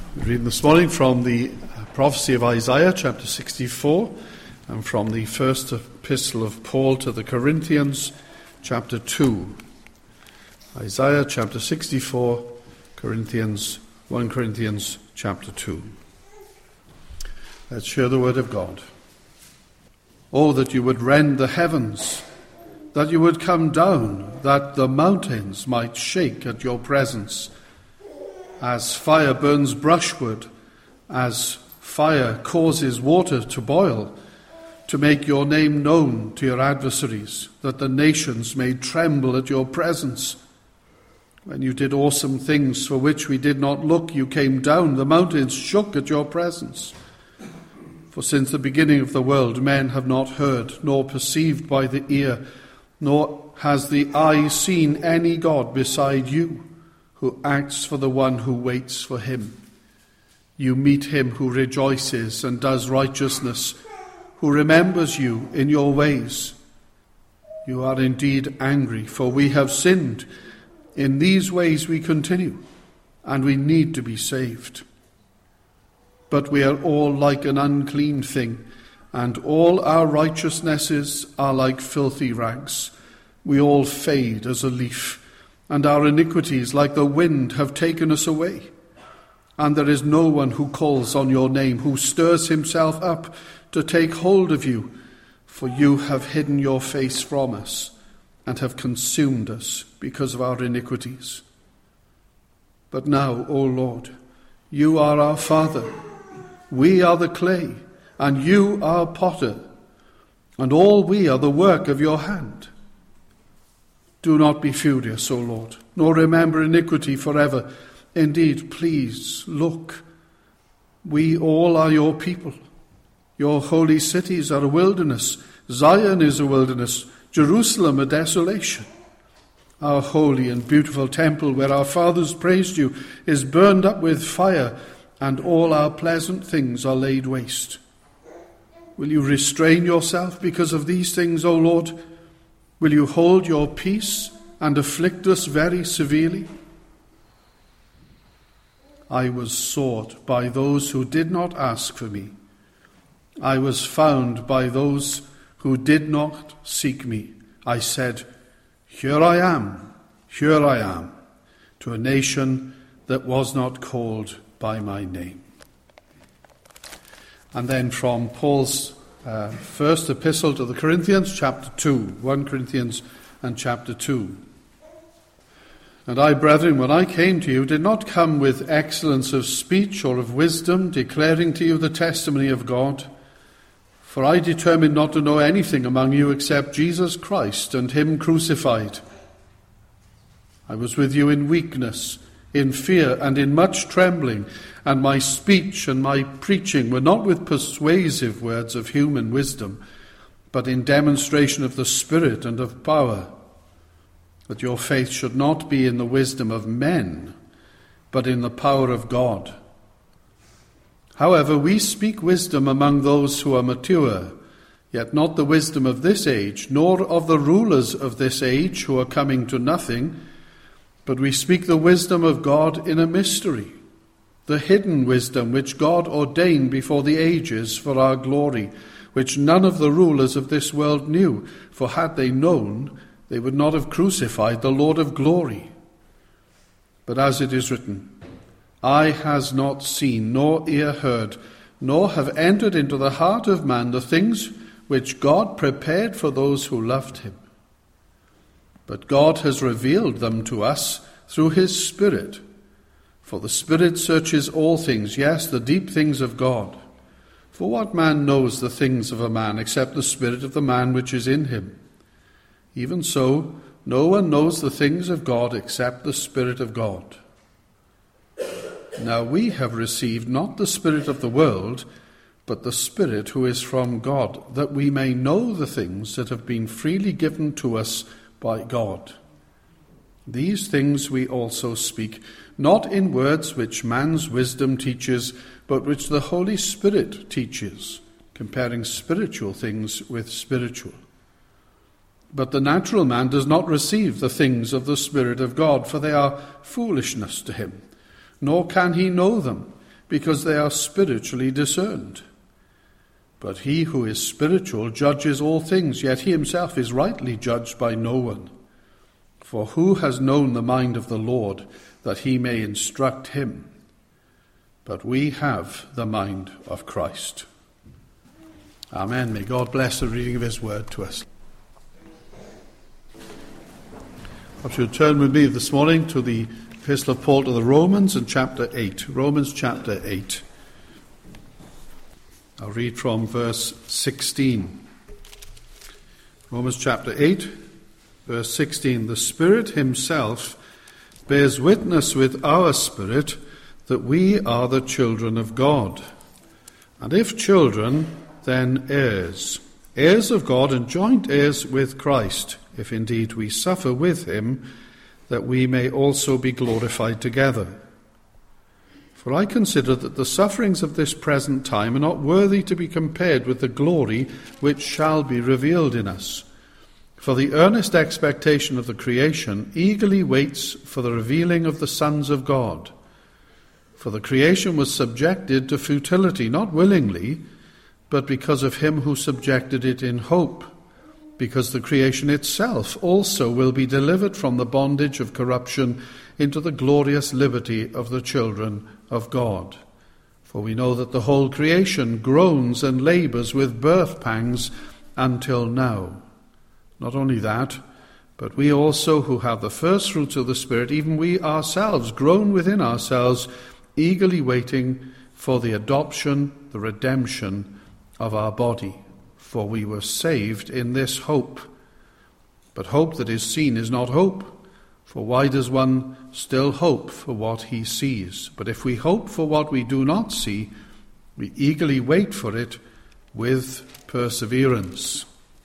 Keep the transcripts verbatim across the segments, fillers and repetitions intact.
We read this morning from the prophecy of Isaiah, chapter sixty-four, and from the first epistle of Paul to the Corinthians, chapter two. Isaiah, chapter sixty-four, Corinthians, First Corinthians, chapter two. Let's hear the word of God. Oh, that you would rend the heavens, that you would come down, that the mountains might shake at your presence. As fire burns brushwood, as fire causes water to boil, to make your name known to your adversaries, that the nations may tremble at your presence. When you did awesome things for which we did not look, you came down, the mountains shook at your presence. For since the beginning of the world, men have not heard, nor perceived by the ear, nor has the eye seen any God beside you, who acts for the one who waits for him. You meet him who rejoices and does righteousness, who remembers you in your ways. You are indeed angry, for we have sinned. In these ways we continue, and we need to be saved. But we are all like an unclean thing, and all our righteousnesses are like filthy rags. We all fade as a leaf, and our iniquities, like the wind, have taken us away. And there is no one who calls on your name, who stirs himself up to take hold of you, for you have hidden your face from us and have consumed us because of our iniquities. But now, O Lord, you are our Father. We are the clay, and you are potter, and all we are the work of your hand. Do not be furious, O Lord, nor remember iniquity forever. Indeed, please look. We all are your people. Your holy cities are a wilderness. Zion is a wilderness. Jerusalem a desolation. Our holy and beautiful temple, where our fathers praised you, is burned up with fire, and all our pleasant things are laid waste. Will you restrain yourself because of these things, O Lord? Will you hold your peace and afflict us very severely? I was sought by those who did not ask for me. I was found by those who did not seek me. I said, here I am, here I am, to a nation that was not called by my name. And then from Paul's Uh, first epistle to the Corinthians, chapter two, First Corinthians and chapter two. And I, brethren, when I came to you, did not come with excellence of speech or of wisdom, declaring to you the testimony of God. For I determined not to know anything among you except Jesus Christ and him crucified. I was with you in weakness, in fear, and in much trembling, and my speech and my preaching were not with persuasive words of human wisdom, but in demonstration of the Spirit and of power, that your faith should not be in the wisdom of men, but in the power of God. However, we speak wisdom among those who are mature, yet not the wisdom of this age, nor of the rulers of this age who are coming to nothing, but we speak the wisdom of God in a mystery, the hidden wisdom which God ordained before the ages for our glory, which none of the rulers of this world knew, for had they known, they would not have crucified the Lord of glory. But as it is written, eye has not seen, nor ear heard, nor have entered into the heart of man the things which God prepared for those who loved him. But God has revealed them to us through his Spirit. For the Spirit searches all things, yes, the deep things of God. For what man knows the things of a man except the spirit of the man which is in him? Even so, no one knows the things of God except the Spirit of God. Now we have received not the spirit of the world, but the Spirit who is from God, that we may know the things that have been freely given to us by God. These things we also speak, not in words which man's wisdom teaches, but which the Holy Spirit teaches, comparing spiritual things with spiritual. But the natural man does not receive the things of the Spirit of God, for they are foolishness to him, nor can he know them, because they are spiritually discerned. But he who is spiritual judges all things, yet he himself is rightly judged by no one. For who has known the mind of the Lord, that he may instruct him? But we have the mind of Christ. Amen. May God bless the reading of his word to us. Perhaps you'll turn with me this morning to the Epistle of Paul to the Romans in chapter eight. Romans chapter eight. I'll read from verse sixteen. Romans chapter eight, verse sixteen. The Spirit himself bears witness with our spirit that we are the children of God. And if children, then heirs, heirs of God and joint heirs with Christ, if indeed we suffer with him, that we may also be glorified together. For I consider that the sufferings of this present time are not worthy to be compared with the glory which shall be revealed in us. For the earnest expectation of the creation eagerly waits for the revealing of the sons of God. For the creation was subjected to futility, not willingly, but because of him who subjected it in hope, because the creation itself also will be delivered from the bondage of corruption into the glorious liberty of the children of God. For we know that the whole creation groans and labours with birth pangs until now. Not only that, but we also who have the first fruits of the Spirit, even we ourselves groan within ourselves, eagerly waiting for the adoption, the redemption of our body. For we were saved in this hope. But hope that is seen is not hope. For why does one still hope for what he sees? But if we hope for what we do not see, we eagerly wait for it with perseverance.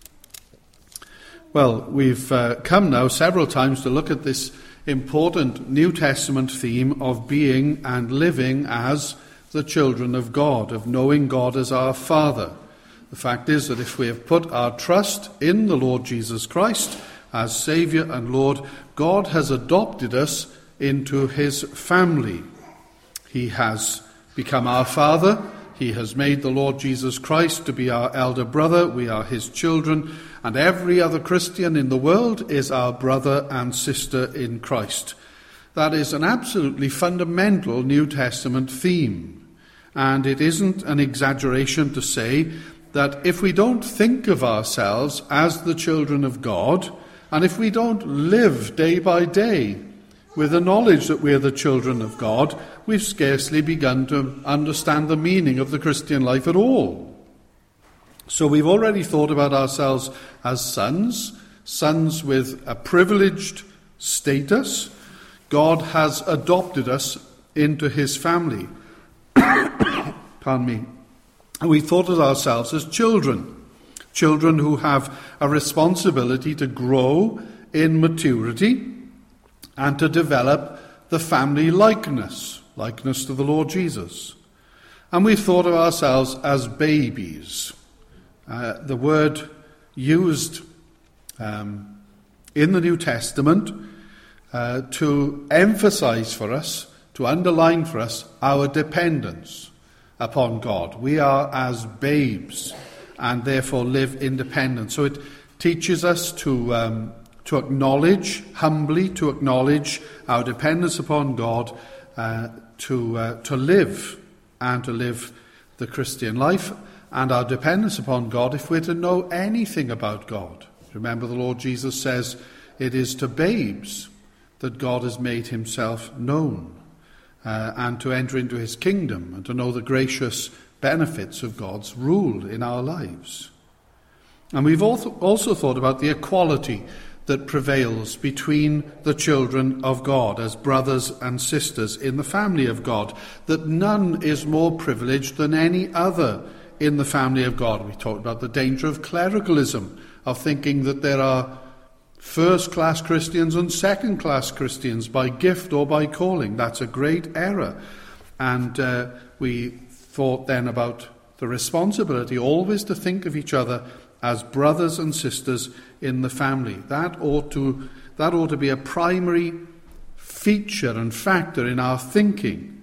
Well, we've uh, come now several times to look at this important New Testament theme of being and living as the children of God, of knowing God as our Father. The fact is that if we have put our trust in the Lord Jesus Christ as Saviour and Lord, God has adopted us into his family. He has become our Father. He has made the Lord Jesus Christ to be our elder brother. We are his children. And every other Christian in the world is our brother and sister in Christ. That is an absolutely fundamental New Testament theme. And it isn't an exaggeration to say that if we don't think of ourselves as the children of God, and if we don't live day by day with the knowledge that we are the children of God, we've scarcely begun to understand the meaning of the Christian life at all. So we've already thought about ourselves as sons, sons with a privileged status. God has adopted us into his family. Pardon me. And we thought of ourselves as children, children who have a responsibility to grow in maturity and to develop the family likeness, likeness to the Lord Jesus. And we thought of ourselves as babies. Uh, the word used um, in the New Testament uh, to emphasize for us, to underline for us our dependence upon God. We are as babes and therefore live independent. So it teaches us to um, to acknowledge, humbly to acknowledge our dependence upon God, uh, to uh, to live and to live the Christian life, and our dependence upon God if we're to know anything about God. Remember, the Lord Jesus says it is to babes that God has made himself known. Uh, and to enter into his kingdom and to know the gracious benefits of God's rule in our lives. And we've also thought about the equality that prevails between the children of God as brothers and sisters in the family of God, that none is more privileged than any other in the family of God. We talked about the danger of clericalism, of thinking that there are first-class Christians and second-class Christians by gift or by calling. That's a great error. And uh, we thought then about the responsibility always to think of each other as brothers and sisters in the family. That ought to, that ought to be a primary feature and factor in our thinking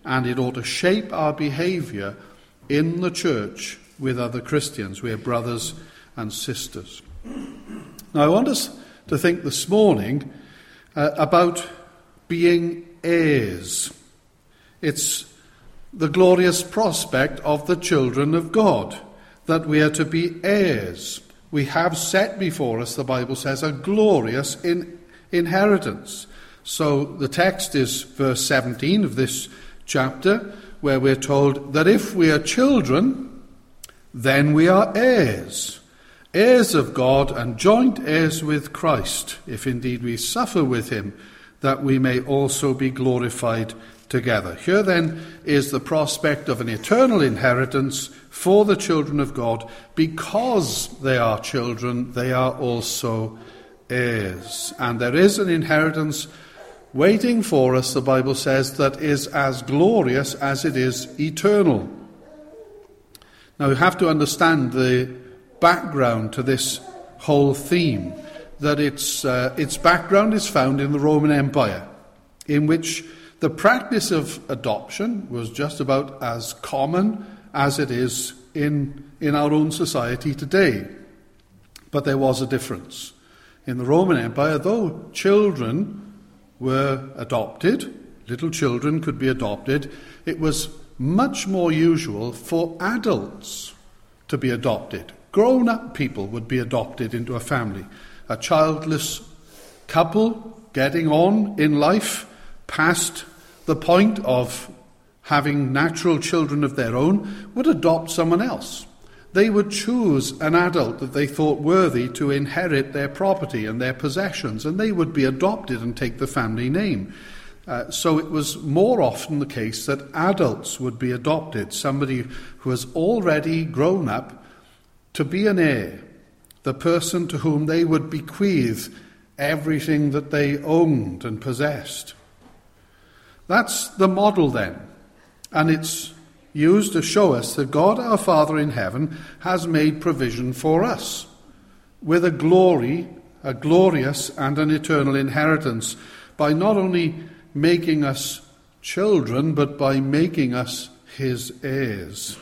and it ought to shape our behaviour in the church with other Christians. We are brothers and sisters. Now I want us to think this morning uh, about being heirs. It's the glorious prospect of the children of God, that we are to be heirs. We have set before us, the Bible says, a glorious in- inheritance. So the text is verse seventeen of this chapter, where we're told that if we are children, then we are heirs, heirs of God and joint heirs with Christ, if indeed we suffer with him, that we may also be glorified together. Here then is the prospect of an eternal inheritance for the children of God. Because they are children, they are also heirs. And there is an inheritance waiting for us, the Bible says, that is as glorious as it is eternal. Now you have to understand the background to this whole theme, that its uh, its background is found in the Roman Empire, in which the practice of adoption was just about as common as it is in, in our own society today. But there was a difference. In the Roman Empire, though children were adopted, little children could be adopted, it was much more usual for adults to be adopted. Grown-up people would be adopted into a family. A childless couple getting on in life past the point of having natural children of their own would adopt someone else. They would choose an adult that they thought worthy to inherit their property and their possessions, and they would be adopted and take the family name. Uh, so it was more often the case that adults would be adopted, somebody who has already grown up, to be an heir, the person to whom they would bequeath everything that they owned and possessed. That's the model then, and it's used to show us that God our Father in heaven has made provision for us with a glory, a glorious and an eternal inheritance, by not only making us children, but by making us his heirs.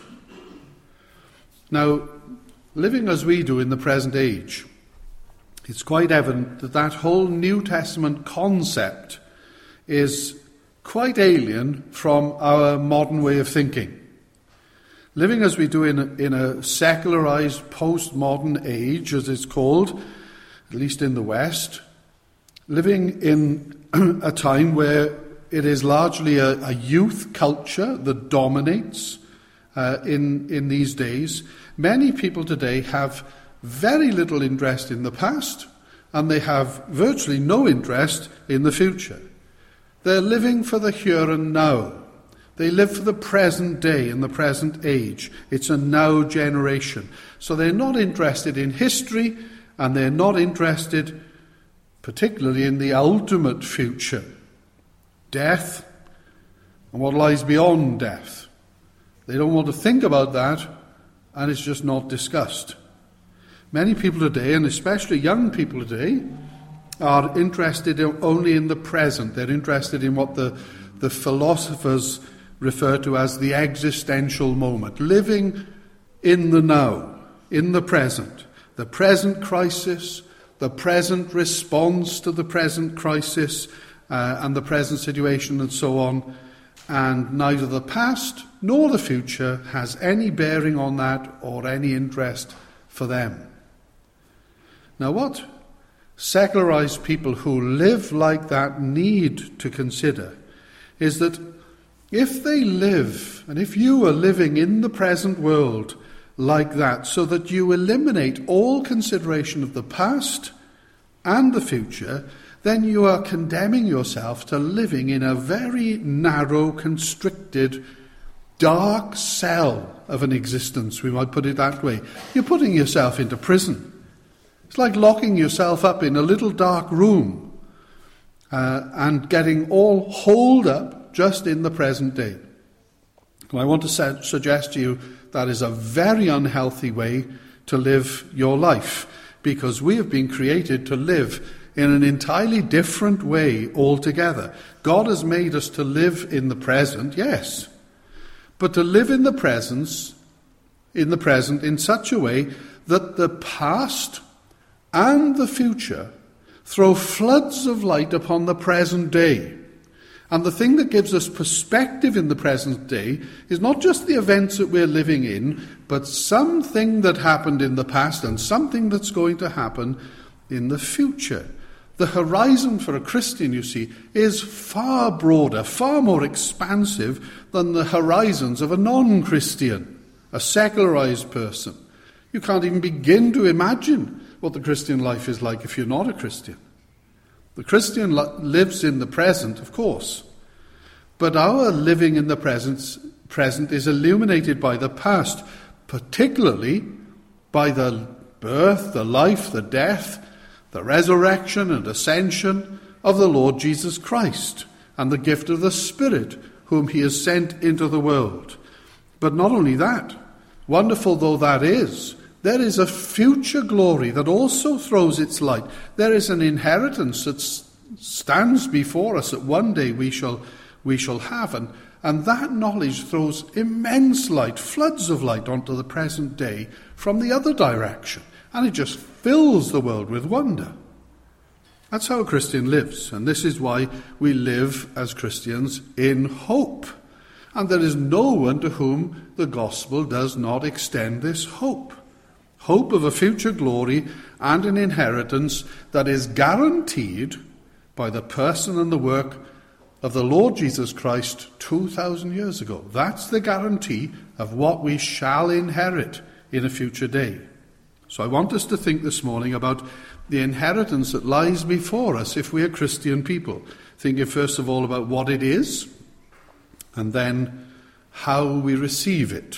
Now, living as we do in the present age, it's quite evident that that whole New Testament concept is quite alien from our modern way of thinking. Living as we do in a, in a secularized, postmodern age, as it's called, at least in the West, living in a time where it is largely a, a youth culture that dominates uh, in, in these days, many people today have very little interest in the past, and they have virtually no interest in the future. They're living for the here and now. They live for the present day and the present age. It's a now generation. So they're not interested in history, and they're not interested particularly in the ultimate future, death and what lies beyond death. They don't want to think about that, and it's just not discussed. Many people today, and especially young people today, are interested in only in the present. They're interested in what the, the philosophers refer to as the existential moment, living in the now, in the present, the present crisis, the present response to the present crisis uh, and the present situation and so on, and neither the past nor the future has any bearing on that or any interest for them. Now what secularized people who live like that need to consider is that if they live, and if you are living in the present world like that, so that you eliminate all consideration of the past and the future, then you are condemning yourself to living in a very narrow, constricted, dark cell of an existence, we might put it that way. You're putting yourself into prison. It's like locking yourself up in a little dark room uh, and getting all holed up just in the present day. And I want to sa- suggest to you that is a very unhealthy way to live your life, because we have been created to live in an entirely different way altogether. God has made us to live in the present, yes, but to live in the presence, in the present in such a way that the past and the future throw floods of light upon the present day. And the thing that gives us perspective in the present day is not just the events that we're living in, but something that happened in the past and something that's going to happen in the future. The horizon for a Christian, you see, is far broader, far more expansive than the horizons of a non-Christian, a secularized person. You can't even begin to imagine what the Christian life is like if you're not a Christian. The Christian li- lives in the present, of course, but our living in the present, present is illuminated by the past, particularly by the birth, the life, the death, the resurrection and ascension of the Lord Jesus Christ and the gift of the Spirit, whom he has sent into the world. But not only that, wonderful though that is, there is a future glory that also throws its light. There is an inheritance that stands before us that one day we shall we shall have. And, and that knowledge throws immense light, floods of light onto the present day from the other direction. And it just fills the world with wonder. That's how a Christian lives. And this is why we live as Christians in hope. And there is no one to whom the gospel does not extend this hope. Hope of a future glory and an inheritance that is guaranteed by the person and the work of the Lord Jesus Christ two thousand years ago. That's the guarantee of what we shall inherit in a future day. So I want us to think this morning about the inheritance that lies before us if we are Christian people. Thinking first of all about what it is, and then how we receive it.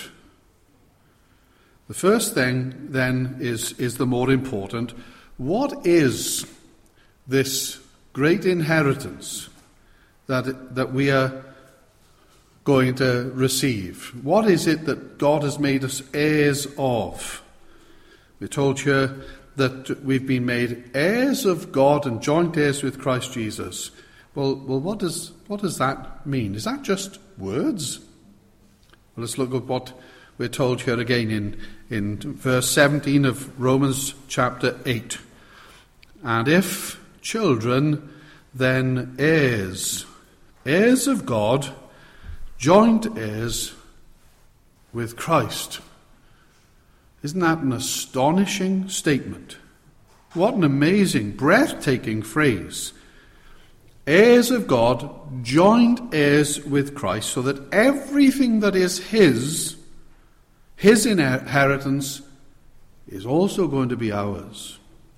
The first thing, then, is, is the more important. What is this great inheritance that, that we are going to receive? What is it that God has made us heirs of? We're told here that we've been made heirs of God and joint heirs with Christ Jesus. Well, well, what does what does that mean? Is that just words? Well, let's look at what we're told here again in, in verse seventeen of Romans chapter eight. And if children, then heirs, heirs of God, joint heirs with Christ. Isn't that an astonishing statement? What an amazing, breathtaking phrase. Heirs of God, joint heirs with Christ, so that everything that is his, his inheritance, is also going to be ours.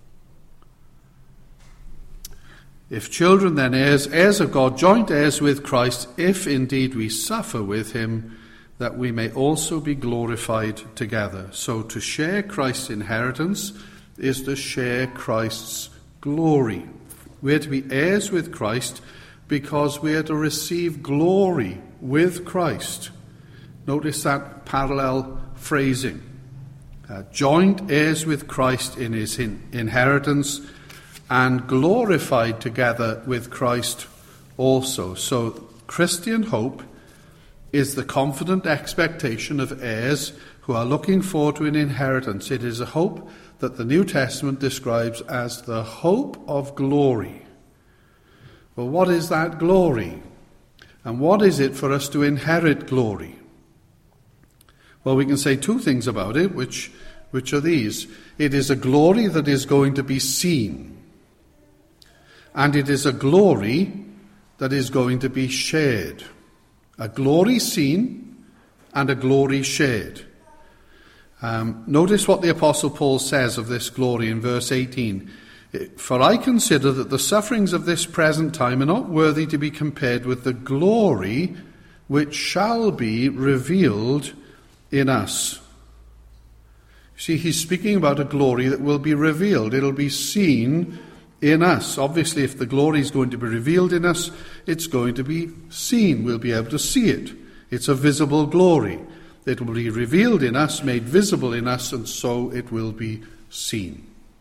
If children, then heirs, heirs of God, joint heirs with Christ, if indeed we suffer with him, that we may also be glorified together. So to share Christ's inheritance is to share Christ's glory. We are to be heirs with Christ because we are to receive glory with Christ. Notice that parallel phrasing. Uh, joint heirs with Christ in his in- inheritance and glorified together with Christ also. So Christian hope is the confident expectation of heirs who are looking forward to an inheritance. It is a hope that the New Testament describes as the hope of glory. Well, what is that glory? And what is it for us to inherit glory? Well, we can say two things about it, which, which are these. It is a glory that is going to be seen. And it is a glory that is going to be shared. A glory seen and a glory shared. Um, notice what the Apostle Paul says of this glory in verse eighteen. For I consider that the sufferings of this present time are not worthy to be compared with the glory which shall be revealed in us. You see, he's speaking about a glory that will be revealed. It'll be seen in us. Obviously, if the glory is going to be revealed in us, it's going to be seen. We'll be able to see it. It's a visible glory. It will be revealed in us, made visible in us, and so it will be seen.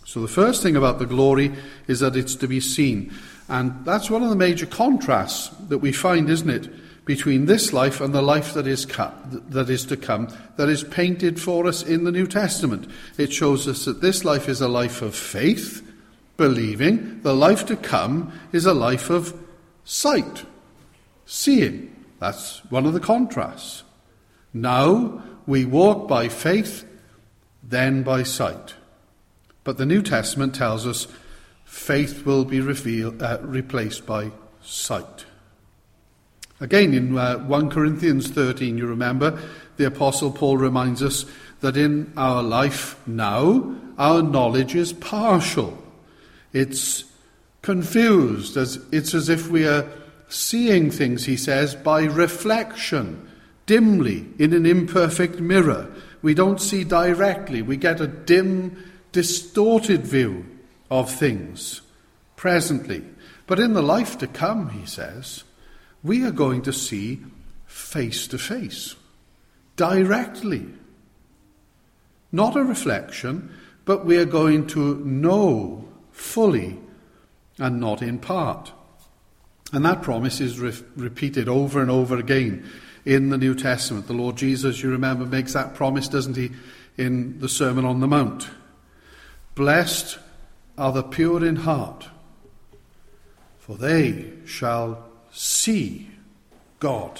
So the first thing about the glory is that it's to be seen. And that's one of the major contrasts that we find, isn't it, between this life and the life that is, co- that is to come, that is painted for us in the New Testament. It shows us that this life is a life of faith, believing. The life to come is a life of sight, seeing. That's one of the contrasts. Now we walk by faith, then by sight. But the New Testament tells us faith will be revealed, uh, replaced by sight. Again, in uh, First Corinthians thirteen, you remember, the Apostle Paul reminds us that in our life now, our knowledge is partial. It's confused. As, it's as if we are seeing things, he says, by reflection, dimly, in an imperfect mirror. We don't see directly. We get a dim, distorted view of things presently. But in the life to come, he says, we are going to see face to face, directly. Not a reflection, but we are going to know fully and not in part. And that promise is re- repeated over and over again in the New Testament. The Lord Jesus, you remember, makes that promise, doesn't he, in the Sermon on the Mount. Blessed are the pure in heart, for they shall see God.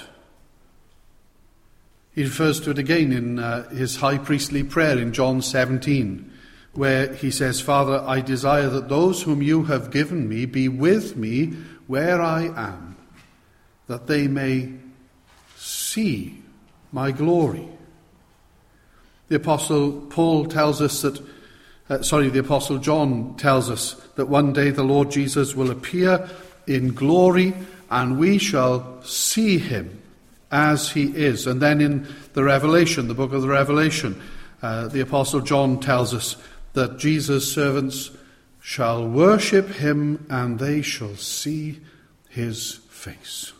He refers to it again in uh, his high priestly prayer in John seventeen, where he says, Father, I desire that those whom you have given me be with me where I am, that they may see my glory. The Apostle Paul tells us that, uh, sorry, the Apostle John tells us that one day the Lord Jesus will appear in glory and we shall see him as he is. And then in the Revelation, the book of the Revelation, uh, the Apostle John tells us that Jesus' servants shall worship him and they shall see his face.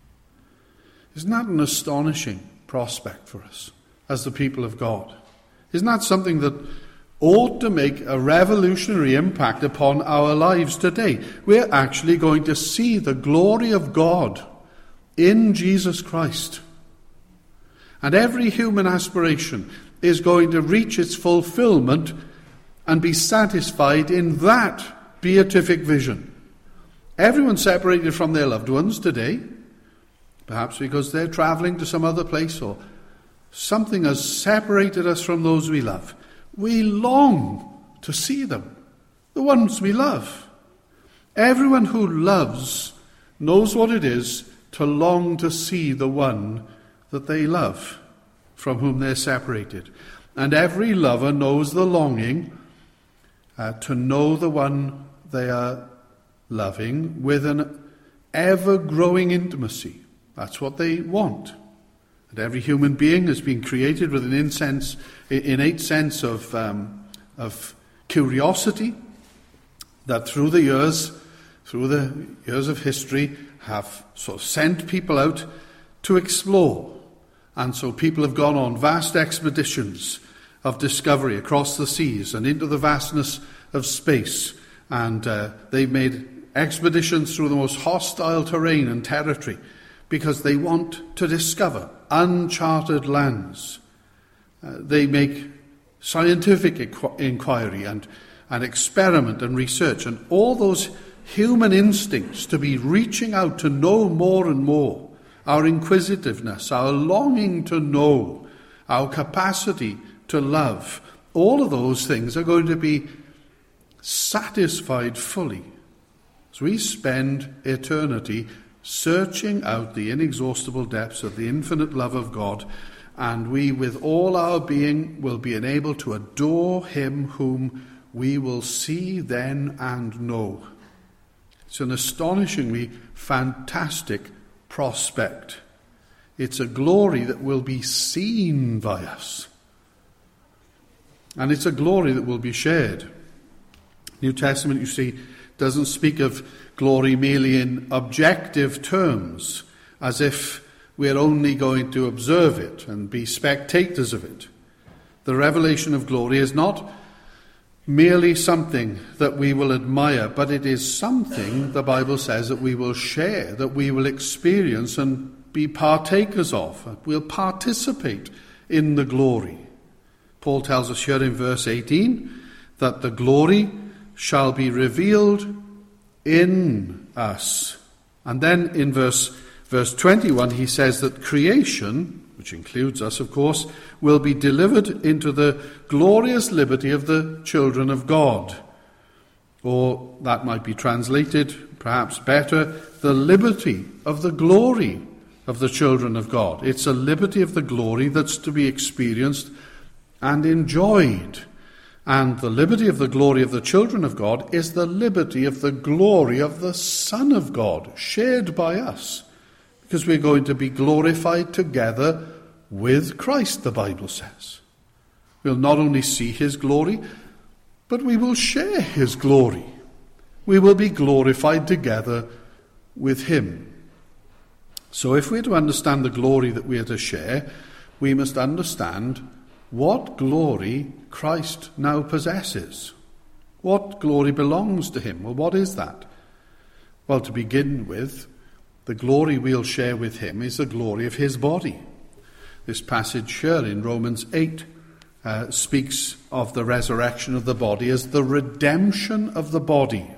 Isn't that an astonishing prospect for us as the people of God? Isn't that something that ought to make a revolutionary impact upon our lives today? We're actually going to see the glory of God in Jesus Christ. And every human aspiration is going to reach its fulfillment and be satisfied in that beatific vision. Everyone separated from their loved ones today, perhaps because they're travelling to some other place or something has separated us from those we love. We long to see them, the ones we love. Everyone who loves knows what it is to long to see the one that they love, from whom they're separated. And every lover knows the longing uh, to know the one they are loving with an ever-growing intimacy. That's what they want. And every human being has been created with an insense, innate sense of, um, of curiosity that through the years, through the years of history, have sort of sent people out to explore. And so people have gone on vast expeditions of discovery across the seas and into the vastness of space. And uh, they've made expeditions through the most hostile terrain and territory because they want to discover uncharted lands. Uh, they make scientific inqu- inquiry and, and experiment and research, and all those human instincts to be reaching out to know more and more, our inquisitiveness, our longing to know, our capacity to love, all of those things are going to be satisfied fully as we spend eternity searching out the inexhaustible depths of the infinite love of God, and we with all our being will be enabled to adore him whom we will see then and know. It's an astonishingly fantastic prospect. It's a glory that will be seen by us. And it's a glory that will be shared. New Testament, you see, doesn't speak of glory merely in objective terms, as if we're only going to observe it and be spectators of it. The revelation of glory is not merely something that we will admire, but it is something, the Bible says, that we will share, that we will experience and be partakers of. We'll participate in the glory. Paul tells us here in verse eighteen that the glory shall be revealed in us. And then in verse, verse twenty-one he says that creation, which includes us of course, will be delivered into the glorious liberty of the children of God. Or that might be translated, perhaps better, the liberty of the glory of the children of God. It's a liberty of the glory that's to be experienced and enjoyed. And the liberty of the glory of the children of God is the liberty of the glory of the Son of God, shared by us. Because we're going to be glorified together with Christ, the Bible says. We'll not only see his glory, but we will share his glory. We will be glorified together with him. So if we're to understand the glory that we are to share, we must understand what glory Christ now possesses. What glory belongs to him? Well, what is that? Well, to begin with, the glory we'll share with him is the glory of his body. This passage here in Romans eight uh, speaks of the resurrection of the body as the redemption of the body.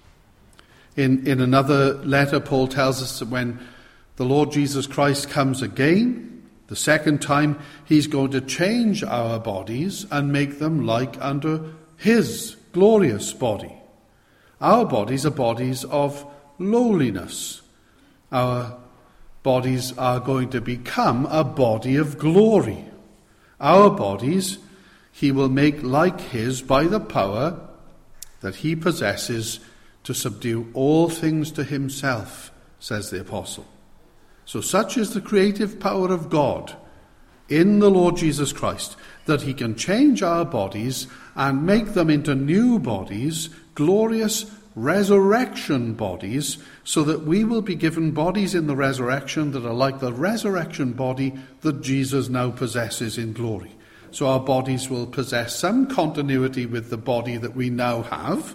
In, in another letter, Paul tells us that when the Lord Jesus Christ comes again, the second time, he's going to change our bodies and make them like unto his glorious body. Our bodies are bodies of lowliness. Our bodies are going to become a body of glory. Our bodies he will make like his by the power that he possesses to subdue all things to himself, says the apostle. So such is the creative power of God in the Lord Jesus Christ, that he can change our bodies and make them into new bodies, glorious resurrection bodies, so that we will be given bodies in the resurrection that are like the resurrection body that Jesus now possesses in glory. So our bodies will possess some continuity with the body that we now have,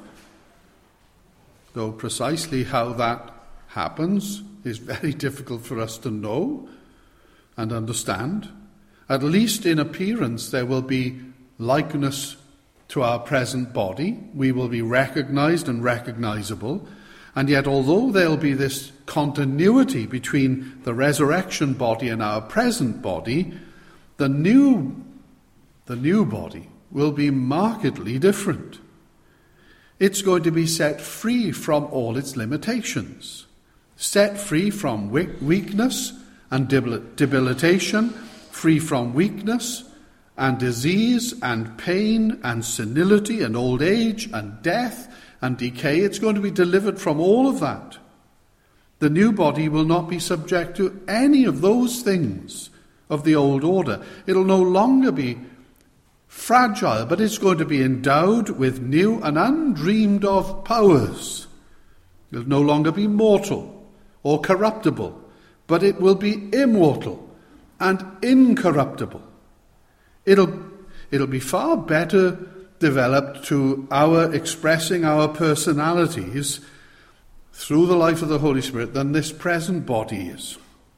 though precisely how that happens is very difficult for us to know and understand. At least in appearance there will be likeness to our present body. We will be recognized and recognizable. And yet although there will be this continuity between the resurrection body and our present body, the new, the new body will be markedly different. It's going to be set free from all its limitations. Set free from weakness and debilitation, free from weakness and disease and pain and senility and old age and death and decay. It's going to be delivered from all of that. The new body will not be subject to any of those things of the old order. It'll no longer be fragile, but it's going to be endowed with new and undreamed of powers. It'll no longer be mortal or corruptible, but it will be immortal and incorruptible. It'll, it'll be far better developed to our expressing our personalities through the life of the Holy Spirit than this present body is.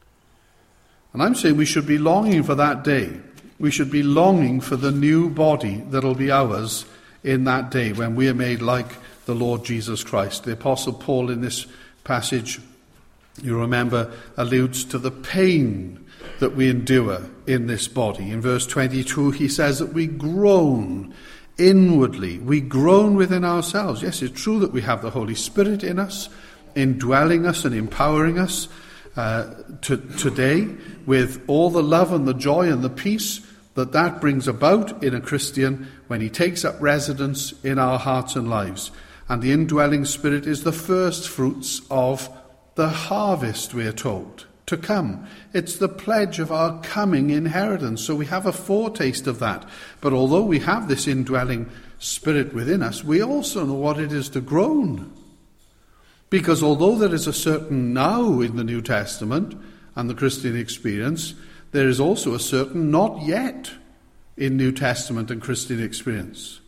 And I'm saying we should be longing for that day. We should be longing for the new body that'll be ours in that day when we are made like the Lord Jesus Christ. The Apostle Paul in this passage, you remember, alludes to the pain that we endure in this body. In verse twenty-two, he says that we groan inwardly. We groan within ourselves. Yes, it's true that we have the Holy Spirit in us, indwelling us and empowering us uh, to, today with all the love and the joy and the peace that that brings about in a Christian when he takes up residence in our hearts and lives. And the indwelling Spirit is the first fruits of the harvest, we are told, to come. It's the pledge of our coming inheritance. So we have a foretaste of that. But although we have this indwelling Spirit within us, we also know what it is to groan. Because although there is a certain now in the New Testament and the Christian experience, there is also a certain not yet in New Testament and Christian experience.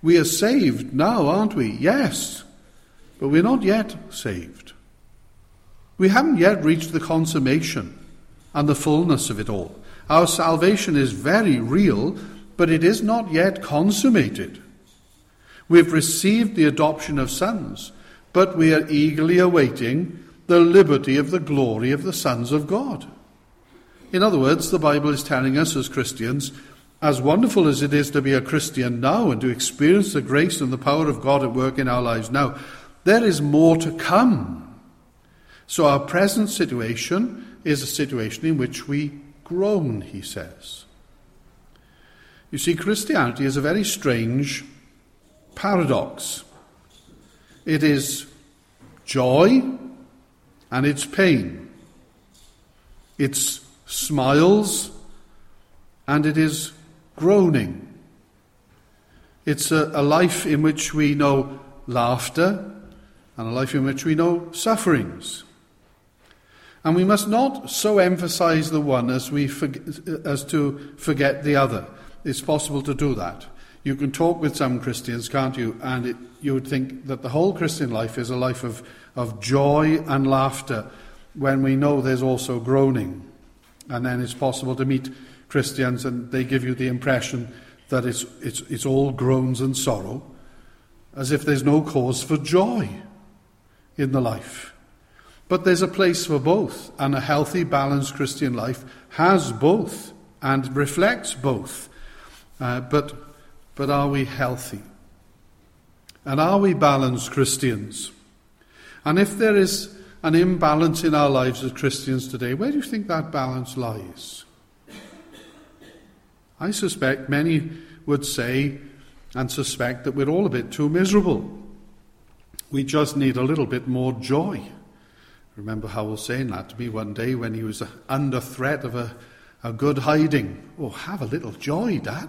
We are saved now, aren't we? Yes, but we're not yet saved. We haven't yet reached the consummation and the fullness of it all. Our salvation is very real, but it is not yet consummated. We've received the adoption of sons, but we are eagerly awaiting the liberty of the glory of the sons of God. In other words, the Bible is telling us as Christians, as wonderful as it is to be a Christian now and to experience the grace and the power of God at work in our lives now, there is more to come. So our present situation is a situation in which we groan, he says. You see, Christianity is a very strange paradox. It is joy and it's pain. It's smiles and it is groaning. It's a, a life in which we know laughter and a life in which we know sufferings. And we must not so emphasize the one as we forget, as to forget the other. It's possible to do that. You can talk with some Christians, can't you? And it, you would think that the whole Christian life is a life of, of joy and laughter, when we know there's also groaning. And then it's possible to meet Christians and they give you the impression that it's, it's, it's all groans and sorrow, as if there's no cause for joy in the life. But there's a place for both, and a healthy, balanced Christian life has both and reflects both. Uh, but, but are we healthy? And are we balanced Christians? And if there is an imbalance in our lives as Christians today, where do you think that balance lies? I suspect many would say and suspect that we're all a bit too miserable. We just need a little bit more joy. I remember Howell saying that to me one day when he was under threat of a, a good hiding. Oh, have a little joy, Dad.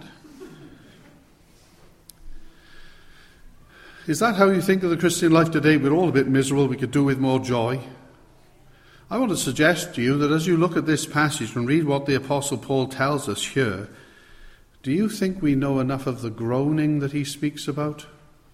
Is that how you think of the Christian life today? We're all a bit miserable, we could do with more joy. I want to suggest to you that as you look at this passage and read what the Apostle Paul tells us here, do you think we know enough of the groaning that he speaks about?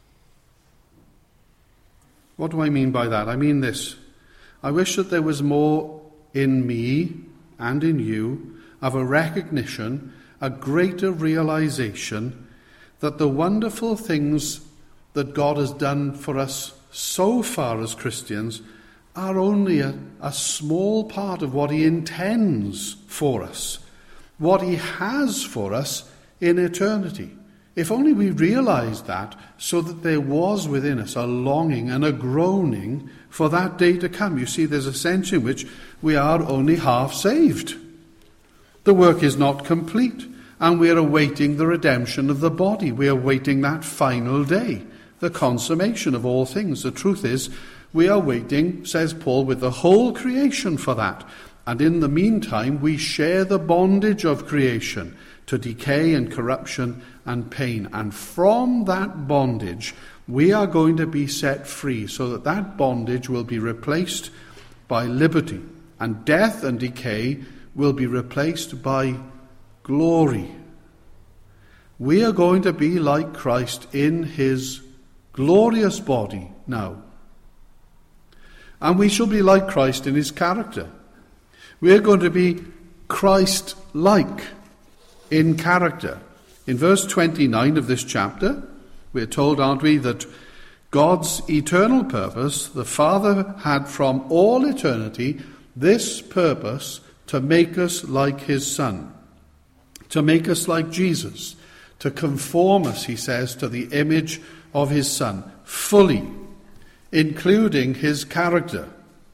What do I mean by that? I mean this. I wish that there was more in me and in you of a recognition, a greater realization that the wonderful things that God has done for us so far as Christians are only a, a small part of what he intends for us, what he has for us in eternity. If only we realized that, so that there was within us a longing and a groaning for that day to come. You see, there's a sense in which we are only half saved. The work is not complete, and we are awaiting the redemption of the body. We are awaiting that final day, the consummation of all things. The truth is, we are waiting, says Paul, with the whole creation for that. And in the meantime, we share the bondage of creation to decay and corruption and pain. And from that bondage, we are going to be set free, so that that bondage will be replaced by liberty. And death and decay will be replaced by glory. We are going to be like Christ in his glorious body now. And we shall be like Christ in his character. We are going to be Christ-like in character. In verse twenty-nine of this chapter, we're told, aren't we, that God's eternal purpose, the Father had from all eternity this purpose to make us like his Son, to make us like Jesus, to conform us, he says, to the image of his Son, fully, including his character.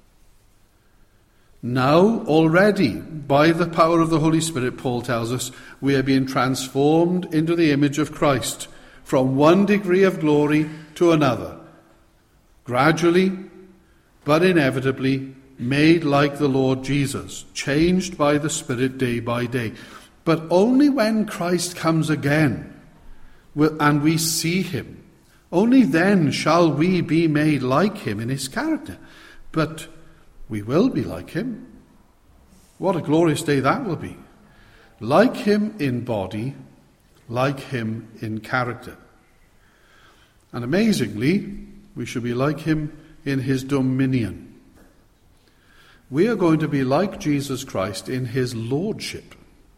Now, already, by the power of the Holy Spirit, Paul tells us, we are being transformed into the image of Christ, from one degree of glory to another, gradually, but inevitably, made like the Lord Jesus, changed by the Spirit day by day. But only when Christ comes again, and we see him, only then shall we be made like him in his character. But we will be like him. What a glorious day that will be. Like him in body, like him in character. And amazingly, we shall be like him in his dominion. We are going to be like Jesus Christ in his lordship.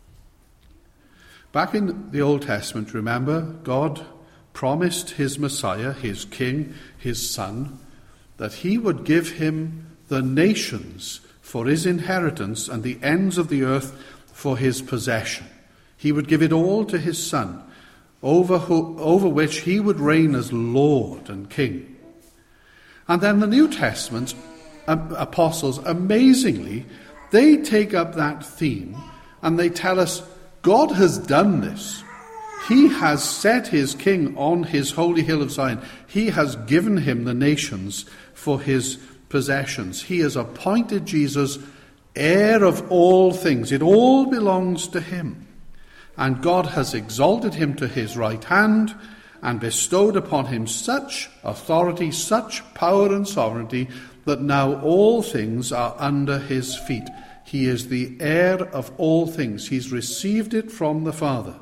Back in the Old Testament, remember, God promised his Messiah, his King, his Son, that he would give him the nations for his inheritance and the ends of the earth for his possession. He would give it all to his Son, over, who, over which he would reign as Lord and King. And then the New Testament apostles, amazingly, they take up that theme and they tell us God has done this. He has set his king on his holy hill of Zion. He has given him the nations for his possessions. He has appointed Jesus heir of all things. It all belongs to him. And God has exalted him to his right hand and bestowed upon him such authority, such power and sovereignty, that now all things are under his feet. He is the heir of all things. He's received it from the Father.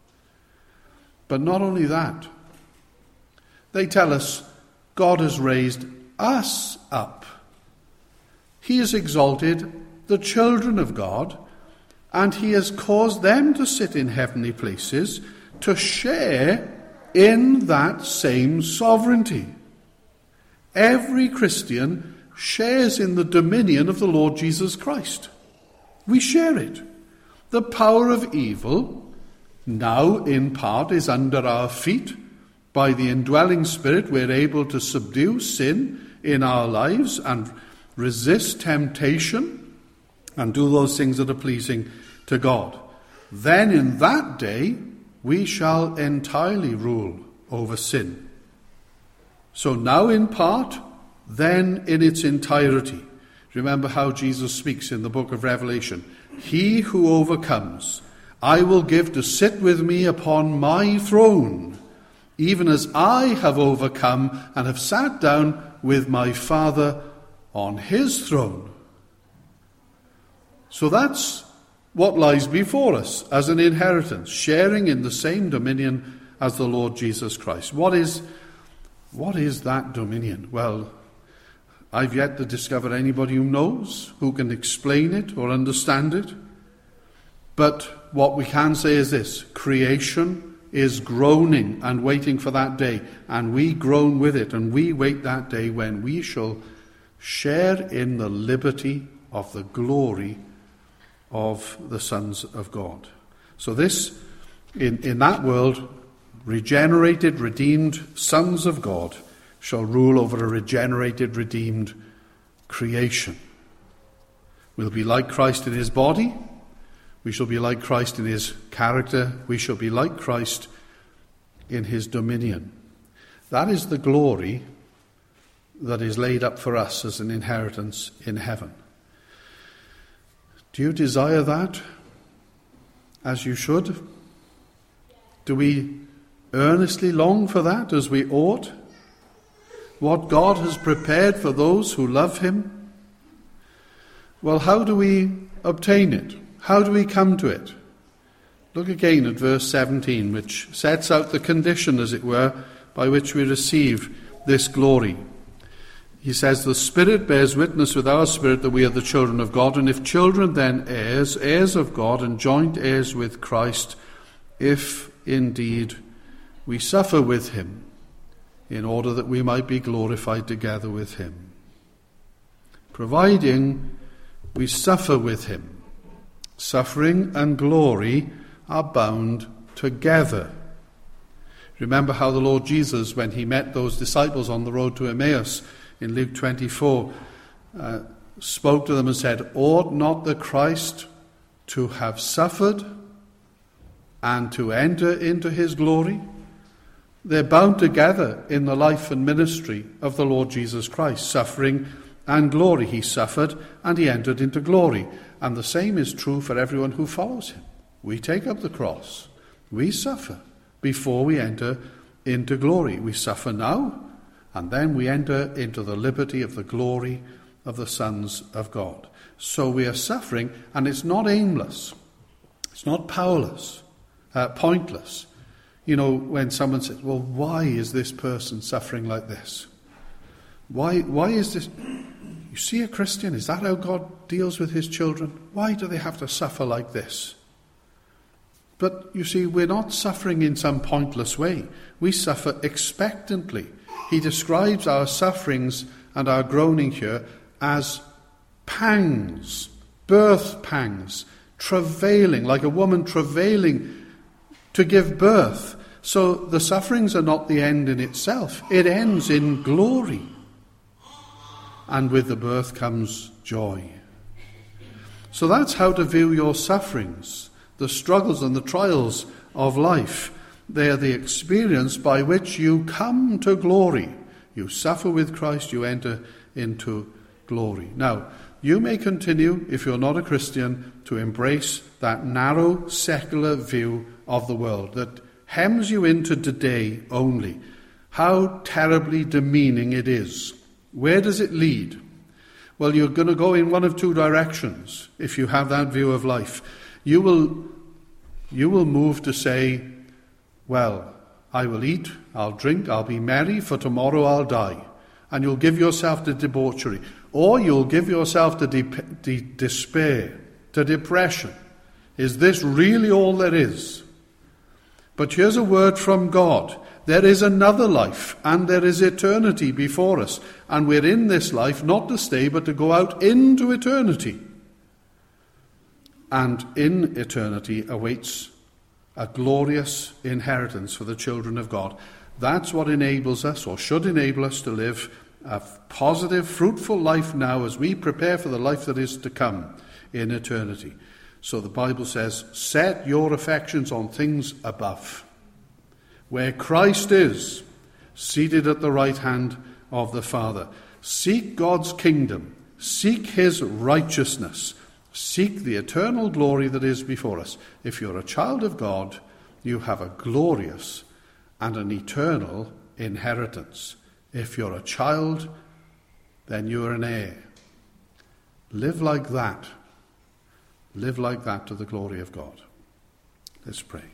But not only that, they tell us God has raised us up. He has exalted the children of God, and he has caused them to sit in heavenly places to share in that same sovereignty. Every Christian shares in the dominion of the Lord Jesus Christ. We share it. The power of evil now in part is under our feet. By the indwelling Spirit, we're able to subdue sin in our lives and resist temptation and do those things that are pleasing to God. Then in that day, we shall entirely rule over sin. So now in part, then in its entirety. Remember how Jesus speaks in the book of Revelation. He who overcomes, I will give to sit with me upon my throne, even as I have overcome and have sat down with my Father on his throne. So that's what lies before us as an inheritance, sharing in the same dominion as the Lord Jesus Christ. What is, what is that dominion? Well, I've yet to discover anybody who knows, who can explain it or understand it. But what we can say is this: creation is groaning and waiting for that day, and we groan with it, and we wait that day when we shall share in the liberty of the glory of the sons of God. So this, in, in that world, regenerated, redeemed sons of God shall rule over a regenerated, redeemed creation. We'll be like Christ in his body. We shall be like Christ in his character. We shall be like Christ in his dominion. That is the glory that is laid up for us as an inheritance in heaven. Do you desire that as you should? Do we earnestly long for that as we ought? What God has prepared for those who love him? Well, how do we obtain it? How do we come to it? Look again at verse seventeen, which sets out the condition, as it were, by which we receive this glory. He says, the Spirit bears witness with our spirit that we are the children of God, and if children, then heirs, heirs of God, and joint heirs with Christ, if indeed we suffer with him, in order that we might be glorified together with him. Providing we suffer with him. Suffering and glory are bound together. Remember how the Lord Jesus, when he met those disciples on the road to Emmaus in Luke twenty-four, uh, spoke to them and said, ought not the Christ to have suffered and to enter into his glory? They're bound together in the life and ministry of the Lord Jesus Christ, suffering and glory. He suffered and he entered into glory. And the same is true for everyone who follows him. We take up the cross. We suffer before we enter into glory. We suffer now, and then we enter into the liberty of the glory of the sons of God. So we are suffering, and it's not aimless. It's not powerless, uh, pointless. You know, when someone says, well, why is this person suffering like this? Why, why is this? You see a Christian, is that how God deals with his children? Why do they have to suffer like this? But you see, we're not suffering in some pointless way. We suffer expectantly. He describes our sufferings and our groaning here as pangs, birth pangs, travailing, like a woman travailing to give birth. So the sufferings are not the end in itself. It ends in glory. And with the birth comes joy. So that's how to view your sufferings, the struggles and the trials of life. They are the experience by which you come to glory. You suffer with Christ, you enter into glory. Now, you may continue, if you're not a Christian, to embrace that narrow secular view of the world that hems you into today only. How terribly demeaning it is. Where does it lead? Well, you're going to go in one of two directions if you have that view of life. You will, you will move to say, well, I will eat, I'll drink, I'll be merry, for tomorrow I'll die. And you'll give yourself to debauchery. Or you'll give yourself to de- de- despair, to depression. Is this really all there is? But here's a word from God. There is another life, and there is eternity before us. And we're in this life not to stay, but to go out into eternity. And in eternity awaits a glorious inheritance for the children of God. That's what enables us, or should enable us, to live a positive, fruitful life now as we prepare for the life that is to come in eternity. So the Bible says, set your affections on things above, where Christ is, seated at the right hand of the Father. Seek God's kingdom. Seek his righteousness. Seek the eternal glory that is before us. If you're a child of God, you have a glorious and an eternal inheritance. If you're a child, then you're an heir. Live like that. Live like that to the glory of God. Let's pray.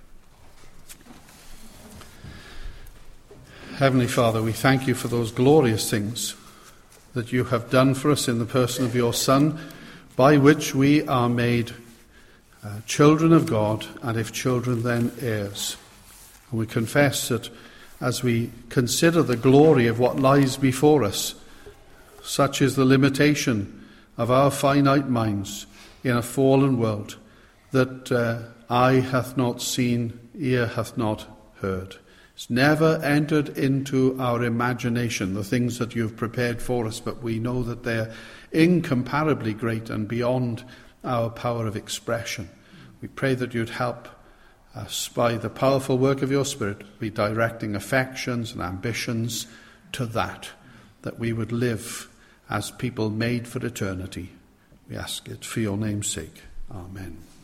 Heavenly Father, we thank you for those glorious things that you have done for us in the person of your Son, by which we are made uh, children of God, and if children, then heirs. And we confess that as we consider the glory of what lies before us, such is the limitation of our finite minds in a fallen world, that uh, eye hath not seen, ear hath not heard. It's never entered into our imagination, the things that you've prepared for us, but we know that they're incomparably great and beyond our power of expression. We pray that you'd help us by the powerful work of your Spirit, be directing affections and ambitions to that, that we would live as people made for eternity. We ask it for your name's sake. Amen.